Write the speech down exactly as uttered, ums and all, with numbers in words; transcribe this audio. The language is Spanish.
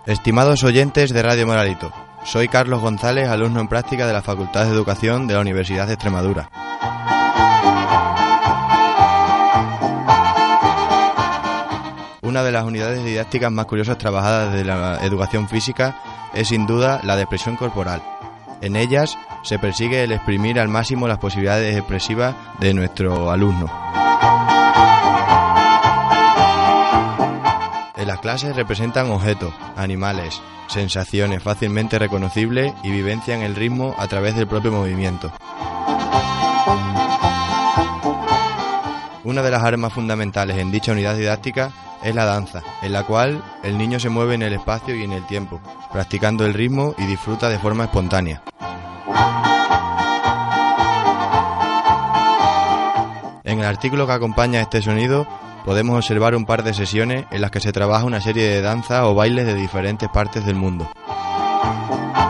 Estimados oyentes de Radio Moralito, soy Carlos González, alumno en práctica de la Facultad de Educación de la Universidad de Extremadura. Una de las unidades didácticas más curiosas trabajadas de la educación física es sin duda la de expresión corporal. En ellas se persigue el exprimir al máximo las posibilidades expresivas de nuestro alumno. En las clases representan objetos, animales, sensaciones fácilmente reconocibles y vivencian el ritmo a través del propio movimiento. Una de las armas fundamentales en dicha unidad didáctica es la danza, en la cual el niño se mueve en el espacio y en el tiempo, practicando el ritmo y disfruta de forma espontánea. En el artículo que acompaña este sonido podemos observar un par de sesiones en las que se trabaja una serie de danzas o bailes de diferentes partes del mundo.